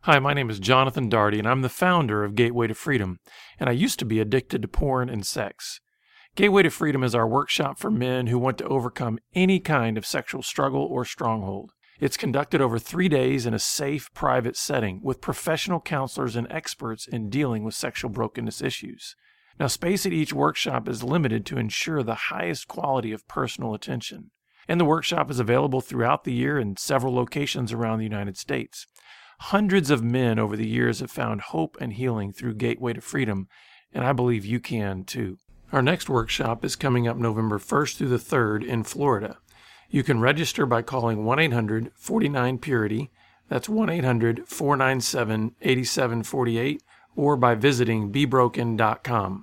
Hi, my name is Jonathan Daugherty, and I'm the founder of Gateway to Freedom, and I used to be addicted to porn and sex. Gateway to Freedom is our workshop for men who want to overcome any kind of sexual struggle or stronghold. It's conducted over 3 days in a safe, private setting with professional counselors and experts in dealing with sexual brokenness issues. Now, space at each workshop is limited to ensure the highest quality of personal attention, and the workshop is available throughout the year in several locations around the United States. Hundreds of men over the years have found hope and healing through Gateway to Freedom, and I believe you can too. Our next workshop is coming up November 1st through the 3rd in Florida. You can register by calling 1-800-49-PURITY, that's 1-800-497-8748, or by visiting bebroken.com.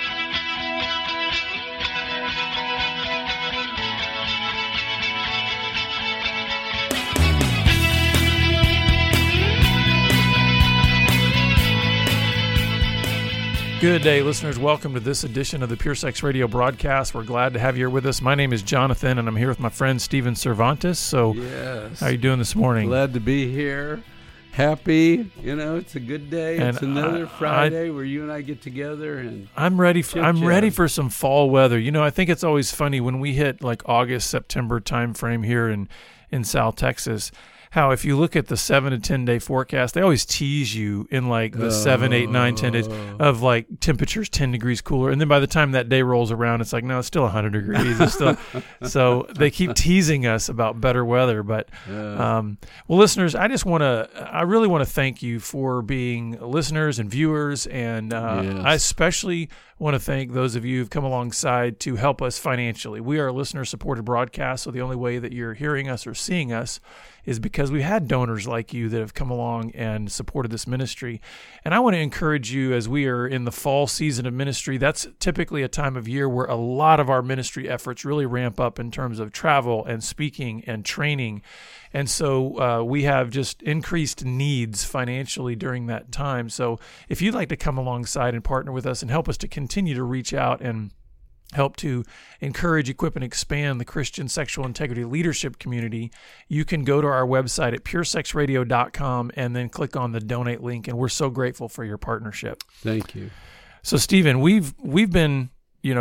Good day, listeners. Welcome to this edition of the Pure Sex Radio broadcast. We're glad to have you here with us. My name is Jonathan, and I'm here with my friend Steven Cervantes. So, yes. How are you doing this morning? Glad to be here. Happy. You know, it's a good day. And it's another Friday where you and I get together. And I'm ready for some fall weather. You know, I think it's always funny when we hit like August, September time frame here in South Texas, how if you look at the 7 to 10 day forecast, they always tease you in like the 7, 8, 9, 10 days of like temperatures 10 degrees cooler. And then by the time that day rolls around, it's like, no, it's still 100 degrees. It's still, so they keep teasing us about better weather. But, well, listeners, I really want to thank you for being listeners and viewers. And I especially want to thank those of you who've come alongside to help us financially. We are a listener-supported broadcast, so the only way that you're hearing us or seeing us is because we had donors like you that have come along and supported this ministry. And I want to encourage you, as we are in the fall season of ministry, that's typically a time of year where a lot of our ministry efforts really ramp up in terms of travel and speaking and training. And so we have just increased needs financially during that time. So if you'd like to come alongside and partner with us and help us to continue to reach out and help to encourage, equip, and expand the Christian sexual integrity leadership community, you can go to our website at puresexradio.com and then click on the donate link. And we're so grateful for your partnership. Thank you. So, Steven, we've been,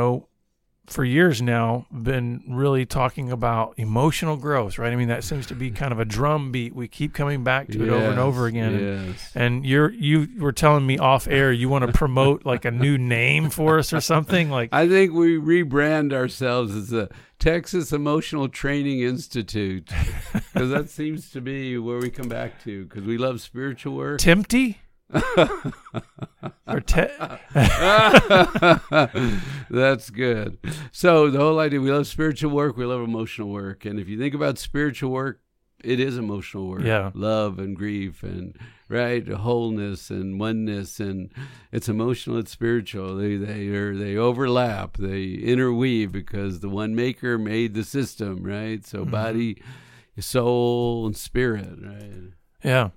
for years now, been really talking about emotional growth, right? I mean, that seems to be kind of a drum beat. We keep coming back to it over and over again. Yes. And you were telling me off air you want to promote like a new name for us or something. Like I think we rebrand ourselves as the Texas Emotional Training Institute, because that seems to be where we come back to, because we love spiritual work. Tempty? That's good. So the whole idea, we love spiritual work, we love emotional work. And if you think about spiritual work, it is emotional work. Yeah. Love and grief and wholeness and oneness, and it's emotional, it's spiritual. They overlap, they interweave, because the one maker made the system, right? So body, soul, and spirit, right? Yeah.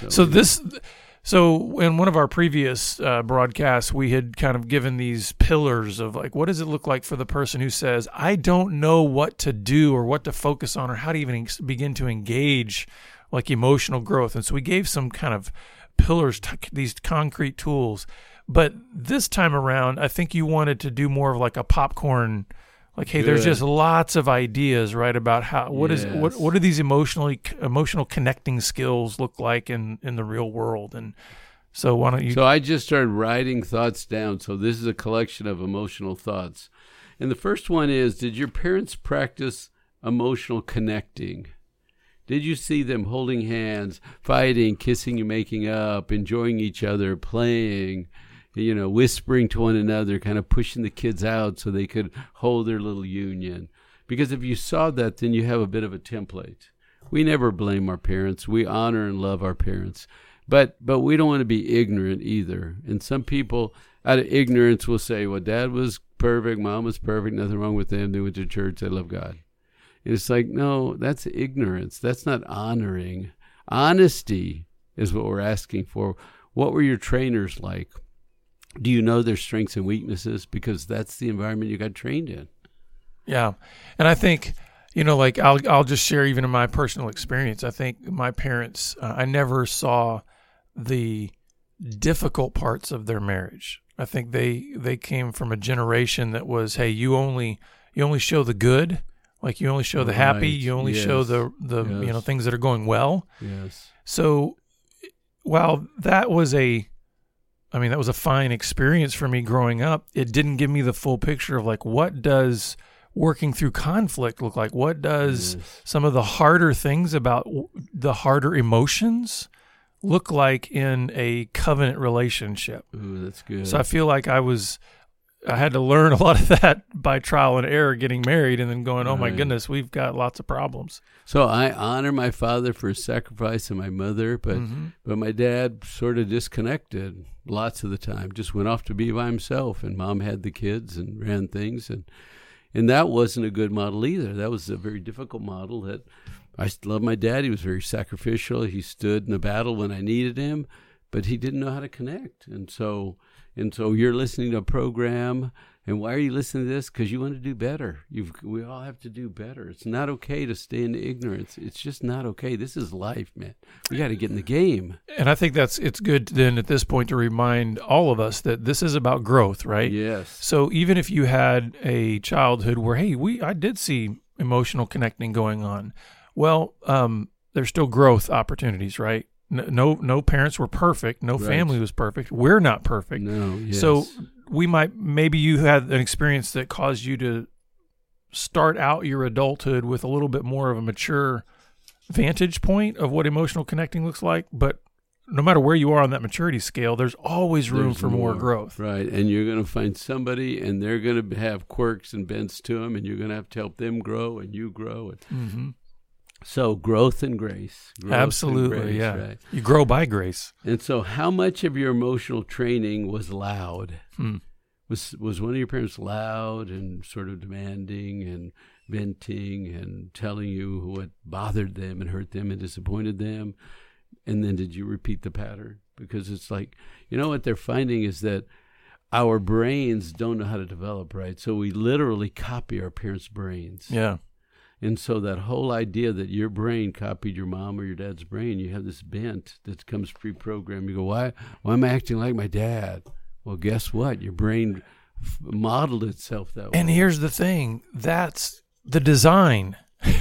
So in one of our previous broadcasts, we had kind of given these pillars of like, what does it look like for the person who says, I don't know what to do or what to focus on or how to even begin to engage like emotional growth. And so we gave some kind of pillars, these concrete tools. But this time around, I think you wanted to do more of like a popcorn, like, hey, there's just lots of ideas, right, about how what do these emotional connecting skills look like in the real world. And so why don't you? So I just started writing thoughts down. So this is a collection of emotional thoughts. And the first one is, did your parents practice emotional connecting? Did you see them holding hands, fighting, kissing and making up, enjoying each other, playing, whispering to one another, kind of pushing the kids out so they could hold their little union? Because if you saw that, then you have a bit of a template. We never blame our parents. We honor and love our parents. But we don't want to be ignorant either. And some people, out of ignorance, will say, well, Dad was perfect, Mom was perfect, nothing wrong with them. They went to church, they love God. And it's like, no, that's ignorance. That's not honoring. Honesty is what we're asking for. What were your trainers like? Do you know their strengths and weaknesses? Because that's the environment you got trained in. Yeah. And I think, like I'll just share even in my personal experience. I think my parents, I never saw the difficult parts of their marriage. I think they came from a generation that was, hey, you only show the good, like you only show the happy, you only show the Yes. things that are going well. Yes. So while that was a fine experience for me growing up, it didn't give me the full picture of like, what does working through conflict look like? What does some of the harder things about the harder emotions look like in a covenant relationship? Ooh, that's good. So I feel like I had to learn a lot of that by trial and error, getting married, and then going, oh my Right. goodness, we've got lots of problems. So I honor my father for his sacrifice and my mother, but my dad sort of disconnected lots of the time, just went off to be by himself, and mom had the kids and ran things, and that wasn't a good model either. That was a very difficult model. That I love my dad. He was very sacrificial. He stood in the battle when I needed him, but he didn't know how to connect. And so you're listening to a program, and why are you listening to this? Because you want to do better. We all have to do better. It's not okay to stay in ignorance. It's just not okay. This is life, man. We got to get in the game. And I think it's good then at this point to remind all of us that this is about growth, right? Yes. So even if you had a childhood where, hey, I did see emotional connecting going on, well, there's still growth opportunities, right? No parents were perfect. No Right. family was perfect. We're not perfect. No. Yes. So maybe you had an experience that caused you to start out your adulthood with a little bit more of a mature vantage point of what emotional connecting looks like. But no matter where you are on that maturity scale, there's always room There's for more growth. Right. And you're going to find somebody, and they're going to have quirks and bents to them, and you're going to have to help them grow, and you grow. Mm-hmm. So growth and grace. Growth Absolutely, and grace, yeah. Right. You grow by grace. And so how much of your emotional training was loud? Hmm. Was one of your parents loud and sort of demanding and venting and telling you what bothered them and hurt them and disappointed them? And then did you repeat the pattern? Because it's like, what they're finding is that our brains don't know how to develop, right? So we literally copy our parents' brains. Yeah. And so that whole idea that your brain copied your mom or your dad's brain, you have this bent that comes pre-programmed. You go, why am I acting like my dad? Well, guess what? Your brain modeled itself that way. And here's the thing. That's the design.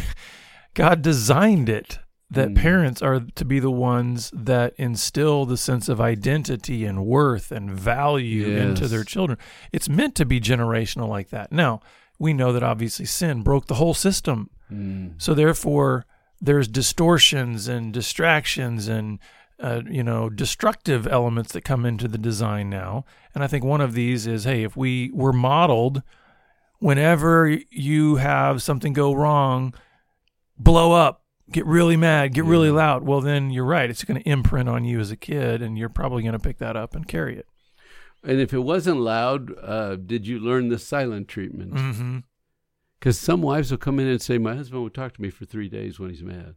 God designed it that parents are to be the ones that instill the sense of identity and worth and value into their children. It's meant to be generational like that. Now, we know that obviously sin broke the whole system. So therefore, there's distortions and distractions and destructive elements that come into the design now. And I think one of these is, hey, if we were modeled, whenever you have something go wrong, blow up, get really mad, get really loud. Well, then you're right. It's going to imprint on you as a kid, and you're probably going to pick that up and carry it. And if it wasn't loud, did you learn the silent treatment? Mm-hmm. Because some wives will come in and say, my husband will talk to me for 3 days when he's mad.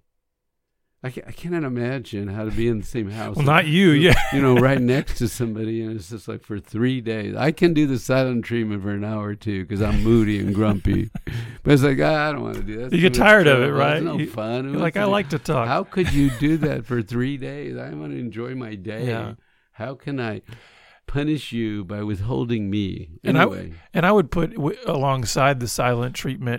I cannot imagine how to be in the same house. Well, not you, yeah. Right next to somebody, and it's just like for 3 days. I can do the silent treatment for an hour or two because I'm moody and grumpy. But it's like, I don't want to do that. You get tired of it, right? It's no fun. You're like, I like to talk. How could you do that for 3 days? I want to enjoy my day. Yeah. How can I punish you by withholding me? And anyway. I would put alongside the silent treatment,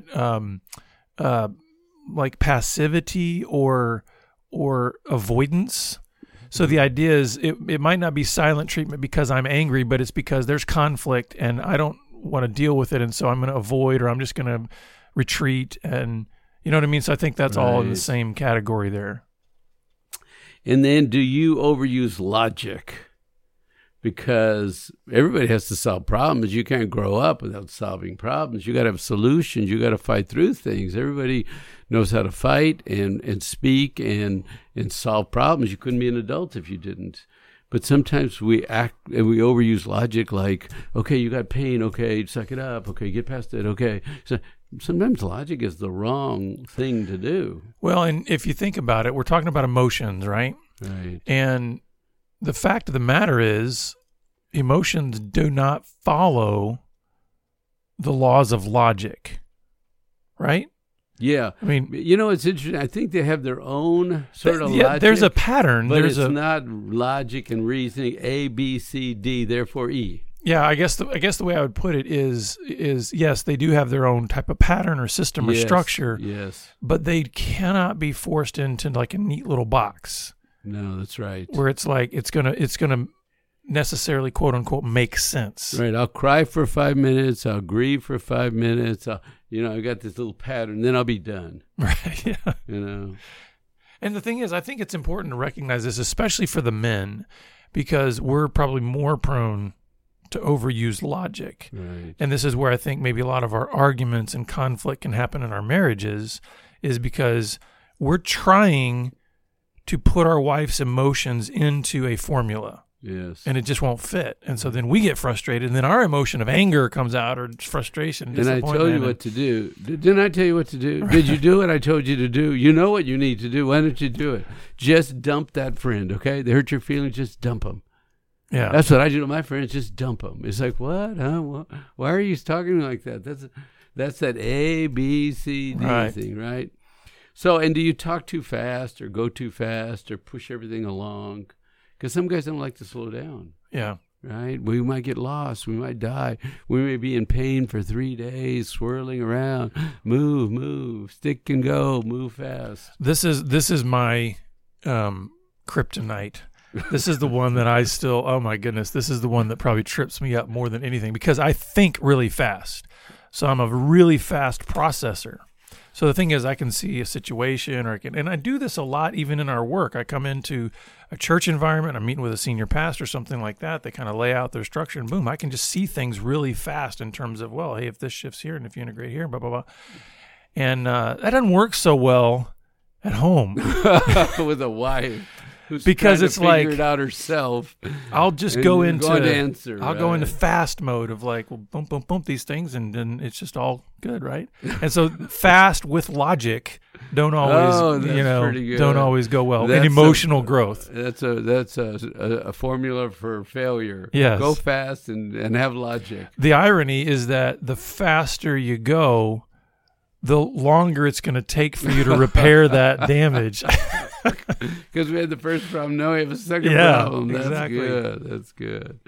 like passivity or avoidance. So the idea is it might not be silent treatment because I'm angry, but it's because there's conflict and I don't want to deal with it, and so I'm going to avoid, or I'm just going to retreat, and you know what I mean? So I think that's all in the same category there. And then do you overuse logic? Because everybody has to solve problems. You can't grow up without solving problems. You got to have solutions. You got to fight through things. Everybody knows how to fight and speak and solve problems. You couldn't be an adult if you didn't. But sometimes we act and we overuse logic, like, okay, you got pain. Okay, suck it up. Okay, get past it. Okay. So sometimes logic is the wrong thing to do. Well, and if you think about it, we're talking about emotions, right? Right. And the fact of the matter is, emotions do not follow the laws of logic, right? Yeah. I mean, it's interesting. I think they have their own sort of logic. There's a pattern. But it's not logic and reasoning. A, B, C, D, therefore E. Yeah, I guess the way I would put it is yes, they do have their own type of pattern or system or structure. Yes. But they cannot be forced into like a neat little box. No, that's right. Where it's like it's gonna necessarily quote unquote make sense. Right. I'll cry for 5 minutes. I'll grieve for 5 minutes. I got this little pattern. Then I'll be done. Right. Yeah. And the thing is, I think it's important to recognize this, especially for the men, because we're probably more prone to overuse logic. Right. And this is where I think maybe a lot of our arguments and conflict can happen in our marriages, is because we're trying to put our wife's emotions into a formula. Yes. And it just won't fit. And so then we get frustrated, and then our emotion of anger comes out, or frustration, disappointment. And I told you what to do. Didn't I tell you what to do? Right. Did you do what I told you to do? You know what you need to do. Why don't you do it? Just dump that friend, okay? They hurt your feelings, just dump them. Yeah. That's what I do to my friends, just dump them. It's like, what? Huh? Why are you talking to me like that? That's that A, B, C, D thing, right? So, and do you talk too fast or go too fast or push everything along? Because some guys don't like to slow down. Yeah. Right? We might get lost. We might die. We may be in pain for 3 days, swirling around. Move, stick and go, move fast. This is my kryptonite. This is the one that I still, oh my goodness, this is the one that probably trips me up more than anything, because I think really fast. So I'm a really fast processor. So the thing is, I can see a situation, and I do this a lot even in our work. I come into a church environment, I'm meeting with a senior pastor, something like that. They kind of lay out their structure, and boom, I can just see things really fast in terms of, well, hey, if this shifts here, and if you integrate here, blah, blah, blah. And that doesn't work so well at home. With a wife. Because it's like, figure it out herself. I'll just go into answer. I'll go into fast mode of like, well, boom, boom, boom, these things, and then it's just all good, right? And so fast with logic don't always, don't always go well. And emotional growth. That's a formula for failure. Yes. Go fast and have logic. The irony is that the faster you go, the longer it's going to take for you to repair that damage. Because we had the first problem, now we have a second problem. That's exactly. Good. That's good.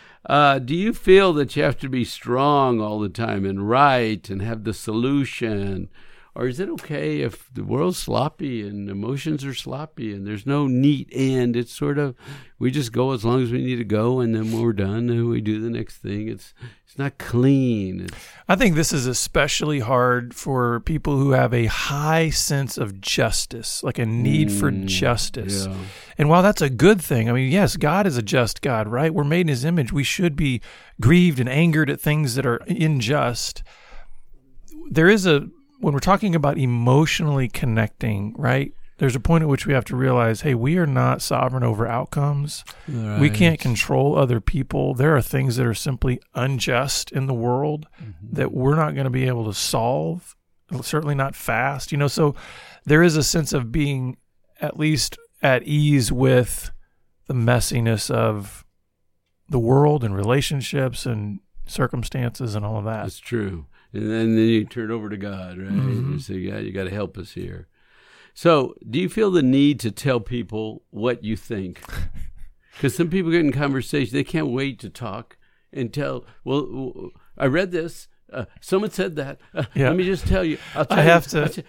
Do you feel that you have to be strong all the time and right and have the solution? Or is it okay if the world's sloppy and emotions are sloppy and there's no neat end? It's sort of, we just go as long as we need to go, and then when we're done, then we do the next thing. It's not clean. I think this is especially hard for people who have a high sense of justice, like a need for justice. Yeah. And while that's a good thing, I mean, yes, God is a just God, right? We're made in His image. We should be grieved and angered at things that are unjust. When we're talking about emotionally connecting, right, there's a point at which we have to realize, hey, we are not sovereign over outcomes. Right. We can't control other people. There are things that are simply unjust in the world that we're not going to be able to solve, certainly not fast. So there is a sense of being at least at ease with the messiness of the world and relationships and circumstances and all of that. That's true. And then you turn over to God, right? Mm-hmm. You say, God, you got to help us here. So do you feel the need to tell people what you think? Because some people get in conversation, they can't wait to talk and tell, well, I read this. Someone said that. Let me just tell you. I have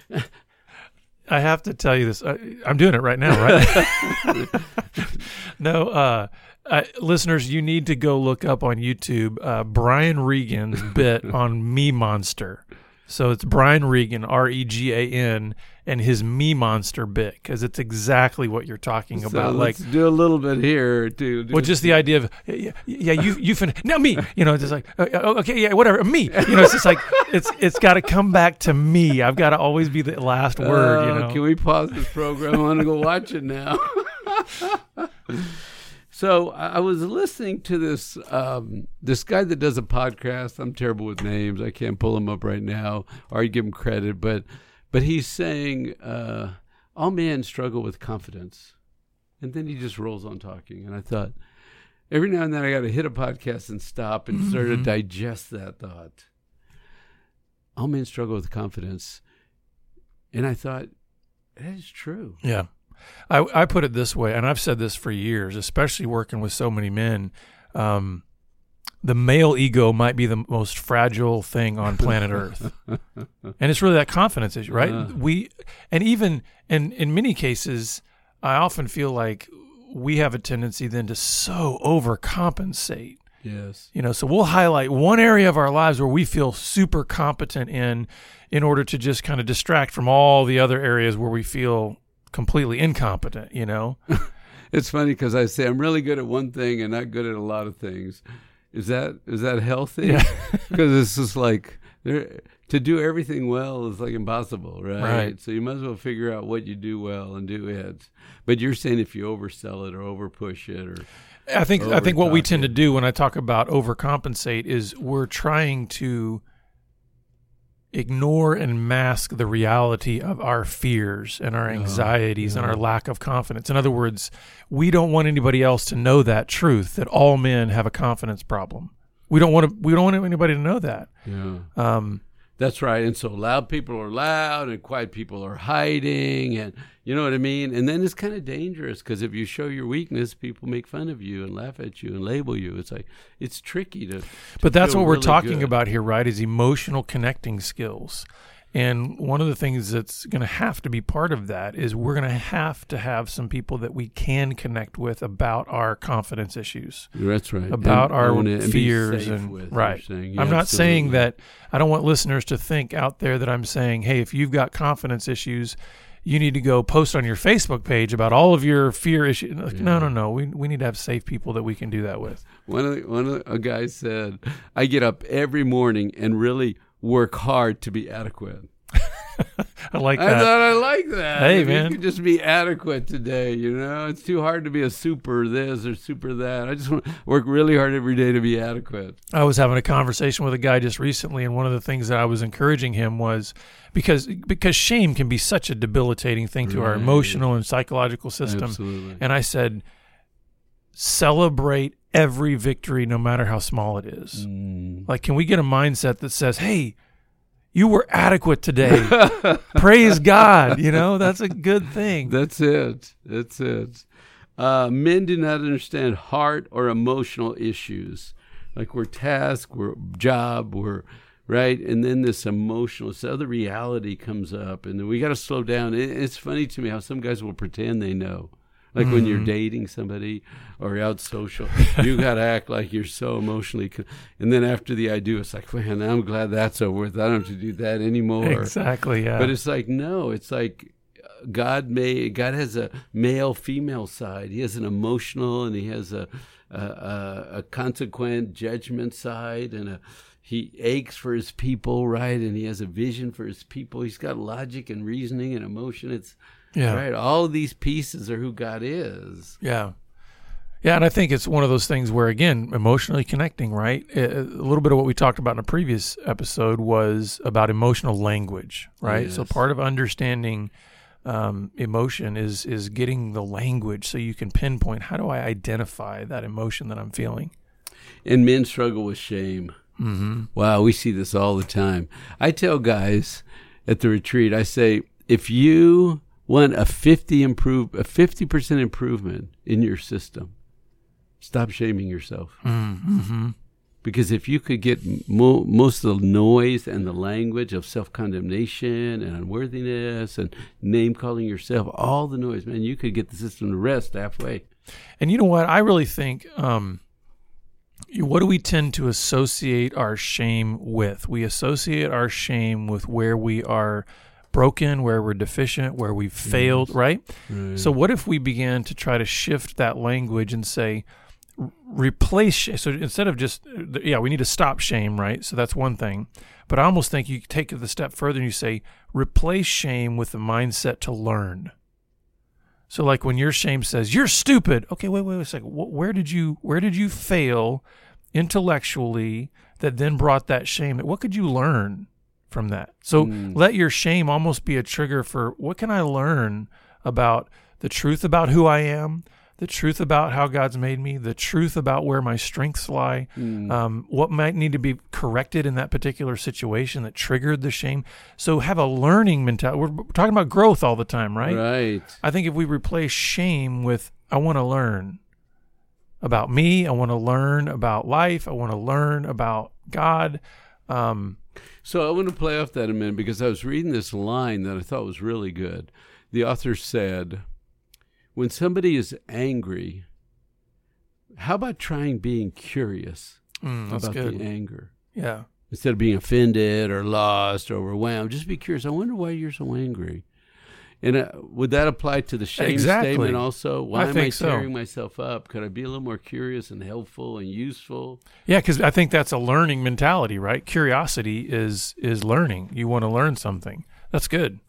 to tell you this. I'm doing it right now, right? No, listeners, you need to go look up on YouTube Brian Regan's bit on Me Monster. So it's Brian Regan, Regan, and his Me Monster bit, because it's exactly what you're talking about. Let's do a little bit here too. Well, just the idea of now me. It's just like okay, yeah, whatever, me. It's just like it's got to come back to me. I've got to always be the last word. Can we pause this program? I want to go watch it now. So I was listening to this guy that does a podcast. I'm terrible with names. I can't pull him up right now, or give him credit. But he's saying all men struggle with confidence, and then he just rolls on talking. And I thought, every now and then I got to hit a podcast and stop and sort of digest that thought. All men struggle with confidence. And I thought, that is true. Yeah. I put it this way, and I've said this for years, especially working with so many men. The male ego might be the most fragile thing on planet Earth. And it's really that confidence issue, right? And even in many cases, I often feel like we have a tendency then to so overcompensate. Yes. So we'll highlight one area of our lives where we feel super competent in order to just kind of distract from all the other areas where we feel completely incompetent, It's funny because I say I'm really good at one thing and not good at a lot of things. Is that healthy? Yeah. Because it's just like to do everything well is like impossible, right? So you might as well figure out what you do well and do it. But you're saying if you oversell it or overpush it, or I think what we tend to do when I talk about overcompensate is we're trying to ignore and mask the reality of our fears and our anxieties and our lack of confidence. In other words, we don't want anybody else to know that truth, that all men have a confidence problem. We don't want anybody to know that. Yeah. That's right. And so loud people are loud and quiet people are hiding, and you know what I mean? And then it's kind of dangerous because if you show your weakness, people make fun of you and laugh at you and label you. It's like, it's tricky to But that's what we're really talking good. about here, right, is emotional connecting skills. And one of the things that's going to have to be part of that is we're going to have some people that we can connect with about our confidence issues. That's right. About our own it and be fears. safe And with, right. you're saying. I'm Yeah, not saying absolutely. that, I don't want listeners to think out there that I'm saying, hey, if you've got confidence issues, you need to go post on your Facebook page about all of your fear issues. No. We need to have safe people that we can do that with. One of a guy said, I get up every morning and really work hard to be adequate. I like I that. thought I like that. Hey, If man. you could just be adequate today, It's too hard to be a super this or super that. I just want to work really hard every day to be adequate. I was having a conversation with a guy just recently, and one of the things that I was encouraging him was because shame can be such a debilitating thing to our Right. emotional and psychological system. Absolutely. And I said, celebrate every victory, no matter how small it is. Like, can we get a mindset that says, hey, you were adequate today. Praise God. That's a good thing. That's it. Men do not understand heart or emotional issues. Like we're task, we're job, we're right. And then this other reality comes up, and then we got to slow down. It's funny to me how some guys will pretend they know. Like when you're dating somebody or out social, you got to act like you're so emotionally. And then after the I do, it's like, man, I'm glad that's over with. I don't have to do that anymore. Exactly, yeah. But it's like, no, it's like God has a male, female side. He has an emotional and he has a consequent judgment side, and he aches for his people, right? And he has a vision for his people. He's got logic and reasoning and emotion. It's right. All of these pieces are who God is. Yeah. Yeah, and I think it's one of those things where, again, emotionally connecting, right? A little bit of what we talked about in a previous episode was about emotional language, right? Yes. So part of understanding emotion is getting the language so you can pinpoint, how do I identify that emotion that I'm feeling? And men struggle with shame. Mm-hmm. Wow, we see this all the time. I tell guys at the retreat, I say, if you want a 50% improvement in your system, stop shaming yourself. Mm-hmm. Because if you could get most of the noise and the language of self-condemnation and unworthiness and name-calling yourself, all the noise, man, you could get the system to rest halfway. And you know what? I really think, what do we tend to associate our shame with? We associate our shame with where we are broken, where we're deficient, where we've failed, right? So what if we began to try to shift that language and say, replace, so instead of just, we need to stop shame, right? So that's one thing. But I almost think you take it a step further and you say, replace shame with the mindset to learn. So like when your shame says, you're stupid. Okay, wait a second. Where did you fail intellectually that then brought that shame? What could you learn from that? So let your shame almost be a trigger for, what can I learn about the truth about who I am, the truth about how God's made me, the truth about where my strengths lie, what might need to be corrected in that particular situation that triggered the shame. So have a learning mentality. We're talking about growth all the time, right? Right. I think if we replace shame with, I want to learn about me, I want to learn about life, I want to learn about God. So I want to play off that a minute because I was reading this line that I thought was really good. The author said, when somebody is angry, how about trying being curious about good. the anger? Yeah. Instead of being offended or lost or overwhelmed, just be curious. I wonder why you're so angry. And would that apply to the shame statement also? Why am I tearing myself up? Could I be a little more curious and helpful and useful? Yeah, because I think that's a learning mentality, right? Curiosity is learning. You want to learn something. That's good.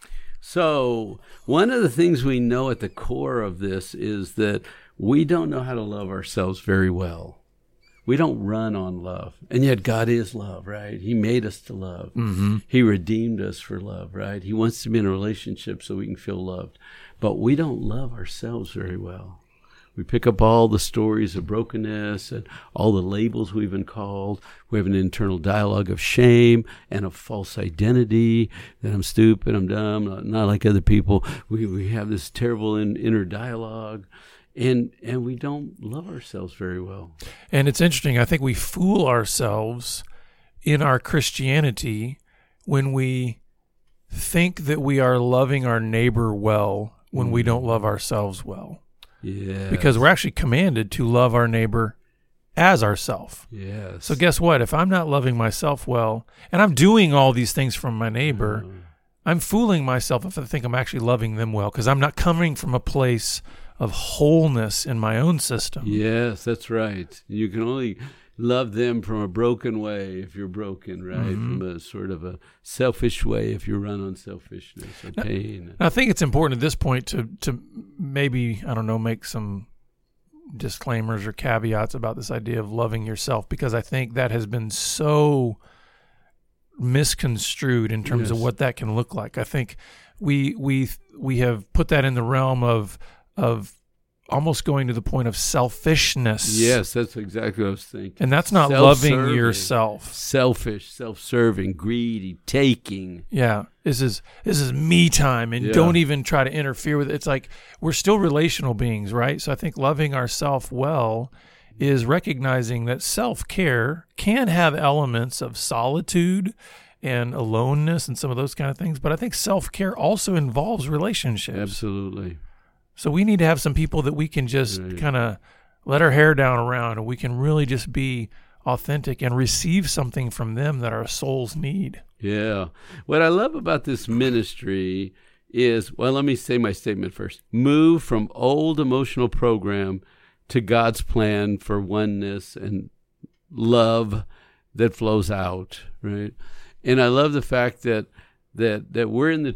So one of the things we know at the core of this is that we don't know how to love ourselves very well. We don't run on love. And yet God is love, right? He made us to love. Mm-hmm. He redeemed us for love, right? He wants to be in a relationship so we can feel loved. But we don't love ourselves very well. We pick up all the stories of brokenness and all the labels we've been called. We have an internal dialogue of shame and of false identity, that I'm stupid, I'm dumb, not like other people. We have this terrible inner dialogue, and we don't love ourselves very well. And it's interesting. I think we fool ourselves in our Christianity when we think that we are loving our neighbor well when we don't love ourselves well. Yeah. Because we're actually commanded to love our neighbor as ourself. Yes. So guess what? If I'm not loving myself well, and I'm doing all these things from my neighbor, I'm fooling myself if I think I'm actually loving them well, because I'm not coming from a place of wholeness in my own system. Yes, that's right. You can only love them from a broken way if you're broken, right? Mm-hmm. From a sort of a selfish way if you run on selfishness or pain. I think it's important at this point to maybe, I don't know, make some disclaimers or caveats about this idea of loving yourself, because I think that has been so misconstrued in terms of what that can look like. I think we have put that in the realm of almost going to the point of selfishness. Yes, that's exactly what I was thinking. And that's not loving yourself. Selfish, self-serving, greedy, taking. Yeah. This is me time, and don't even try to interfere with it. It's like we're still relational beings, right? So I think loving ourself well is recognizing that self-care can have elements of solitude and aloneness and some of those kind of things, but I think self-care also involves relationships. Absolutely. So we need to have some people that we can just kind of let our hair down around, and we can really just be authentic and receive something from them that our souls need. Yeah. What I love about this ministry is, well, let me say my statement first. Move from old emotional program to God's plan for oneness and love that flows out, right? And I love the fact that we're in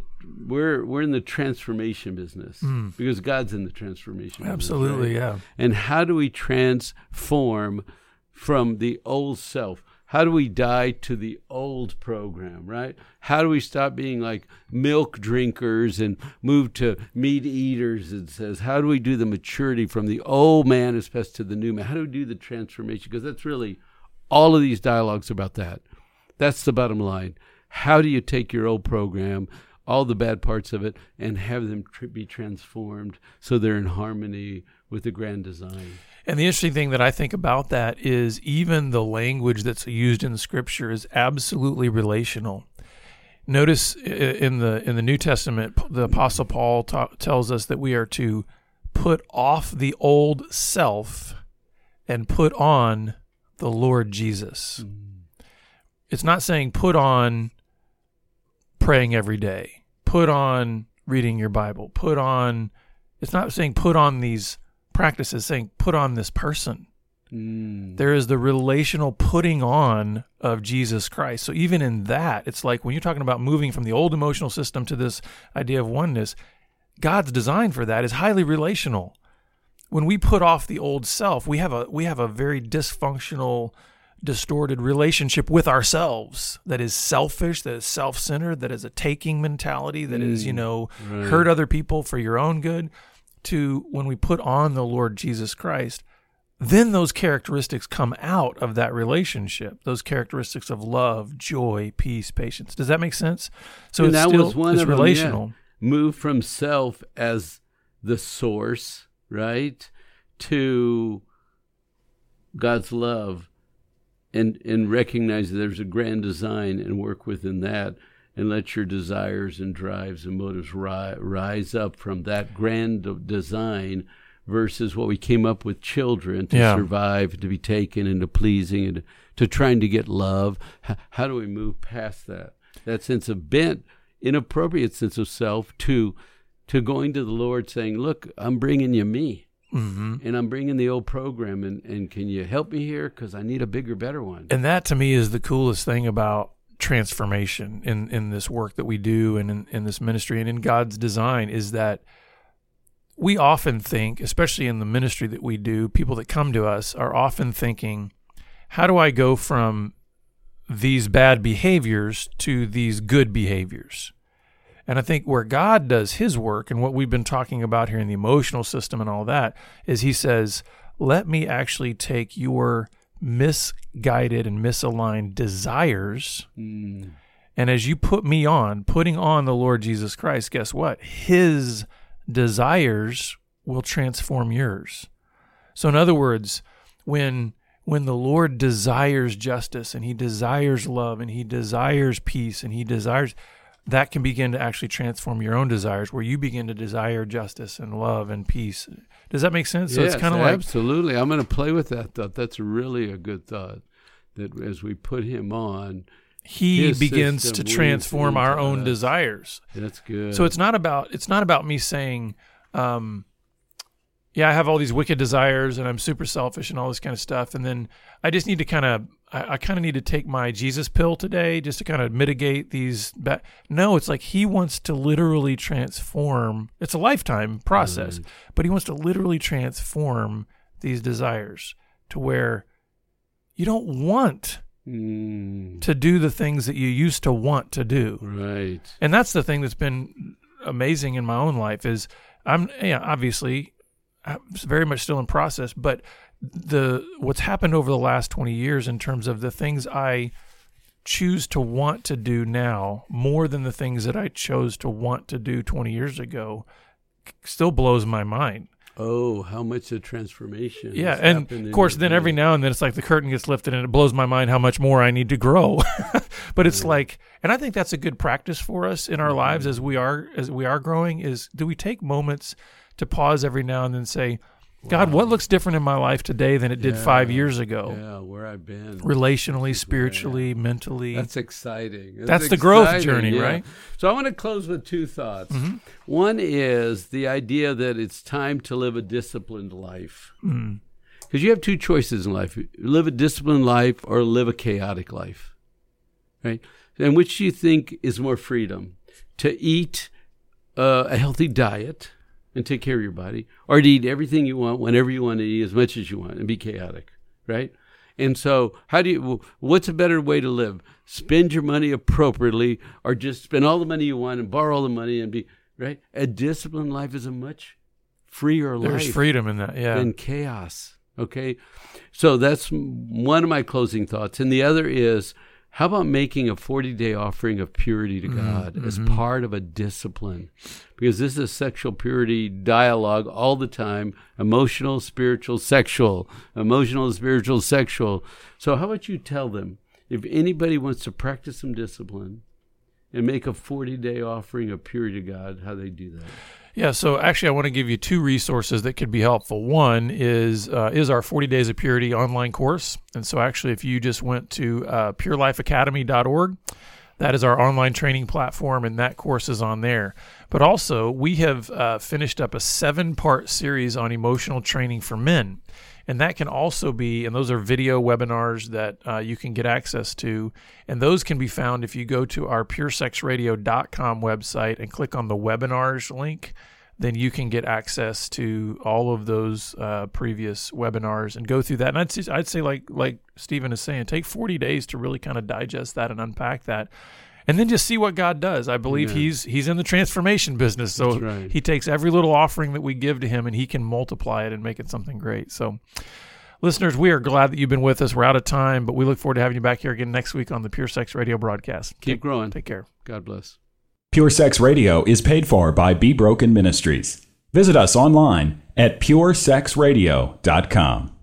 the transformation business because God's in the transformation business. Absolutely, right? Yeah. And how do we transform from the old self? How do we die to the old program, right? How do we stop being like milk drinkers and move to meat eaters? It says, how do we do the maturity from the old man as opposed to the new man? How do we do the transformation? Because that's really all of these dialogues about that. That's the bottom line. How do you take your old program, all the bad parts of it, and have them be transformed so they're in harmony with the grand design? And the interesting thing that I think about that is even the language that's used in the Scripture is absolutely relational. Notice in the New Testament, the Apostle Paul tells us that we are to put off the old self and put on the Lord Jesus. It's not saying put on praying every day, put on reading your Bible, it's not saying put on these practices, saying put on this person. There is the relational putting on of Jesus Christ. So even in that, it's like when you're talking about moving from the old emotional system to this idea of oneness, God's design for that is highly relational. When we put off the old self, we have a very dysfunctional, distorted relationship with ourselves that is selfish, that is self-centered, that is a taking mentality, that is, hurt other people for your own good. to when we put on the Lord Jesus Christ, then those characteristics come out of that relationship, those characteristics of love, joy, peace, patience. Does that make sense? So and it's that still was one it's of them, relational. yeah. Move from self as the source, right, to God's love, and recognize that there's a grand design and work within that, and let your desires and drives and motives rise up from that grand design versus what we came up with children to survive, to be taken, and to pleasing, and to trying to get love. How do we move past that sense of bent, inappropriate sense of self to going to the Lord saying, look, I'm bringing you me. Mm-hmm. And I'm bringing the old program, and can you help me here? Because I need a bigger, better one. And that, to me, is the coolest thing about transformation in this work that we do and in this ministry and in God's design, is that we often think, especially in the ministry that we do, people that come to us are often thinking, how do I go from these bad behaviors to these good behaviors? And I think where God does his work, and what we've been talking about here in the emotional system and all that, is he says, let me actually take your misguided and misaligned desires, and as you put me on, putting on the Lord Jesus Christ, guess what? His desires will transform yours. So in other words, when the Lord desires justice, and he desires love, and he desires peace, and he desires, that can begin to actually transform your own desires, where you begin to desire justice and love and peace. Does that make sense? So yes, it's kind of like, absolutely. I'm going to play with that thought. That's really a good thought, that as we put him on, he begins to transform our own desires. That's good. So it's not about me saying, I have all these wicked desires and I'm super selfish and all this kind of stuff, and then I just need to I kind of need to take my Jesus pill today just to kind of mitigate these No, it's like he wants to literally transform. It's a lifetime process, but he wants to literally transform these desires to where you don't want to do the things that you used to want to do. Right. And that's the thing that's been amazing in my own life is obviously I'm very much still in process, but what's happened over the last 20 years in terms of the things I choose to want to do now more than the things that I chose to want to do 20 years ago still blows my mind. Oh, how much a transformation. Yeah, and of course then every now and then it's like the curtain gets lifted and it blows my mind how much more I need to grow. But it's like, and I think that's a good practice for us in our lives as we are growing, is do we take moments to pause every now and then say, God, what looks different in my life today than it did 5 years ago? Yeah, where I've been. Relationally, spiritually, mentally. That's exciting. That's the growth journey, right? So I want to close with two thoughts. Mm-hmm. One is the idea that it's time to live a disciplined life. Because you have two choices in life. Live a disciplined life or live a chaotic life. Right? And which do you think is more freedom? To eat a healthy diet and take care of your body, or to eat everything you want, whenever you want to eat, as much as you want, and be chaotic, right? And so what's a better way to live? Spend your money appropriately, or just spend all the money you want and borrow all the money and be, right? A disciplined life is a much freer life. There's freedom in that, than chaos, okay? So that's one of my closing thoughts. And the other is, how about making a 40-day offering of purity to God as part of a discipline? Because this is a sexual purity dialogue all the time, emotional, spiritual, sexual, emotional, spiritual, sexual. So how about you tell them, if anybody wants to practice some discipline and make a 40-day offering of purity to God, how they do that? Yeah, so actually I want to give you two resources that could be helpful. One is our 40 Days of Purity online course. And so actually if you just went to purelifeacademy.org, that is our online training platform, and that course is on there. But also we have finished up a 7-part series on emotional training for men. And that can also be, and those are video webinars that you can get access to. And those can be found if you go to our puresexradio.com website and click on the webinars link. Then you can get access to all of those previous webinars and go through that. And I'd say like Stephen is saying, take 40 days to really kind of digest that and unpack that. and then just see what God does. I believe he's in the transformation business. So he takes every little offering that we give to him, and he can multiply it and make it something great. So listeners, we are glad that you've been with us. We're out of time, but we look forward to having you back here again next week on the Pure Sex Radio broadcast. Keep growing. Take care. God bless. Pure Sex Radio is paid for by Be Broken Ministries. Visit us online at puresexradio.com.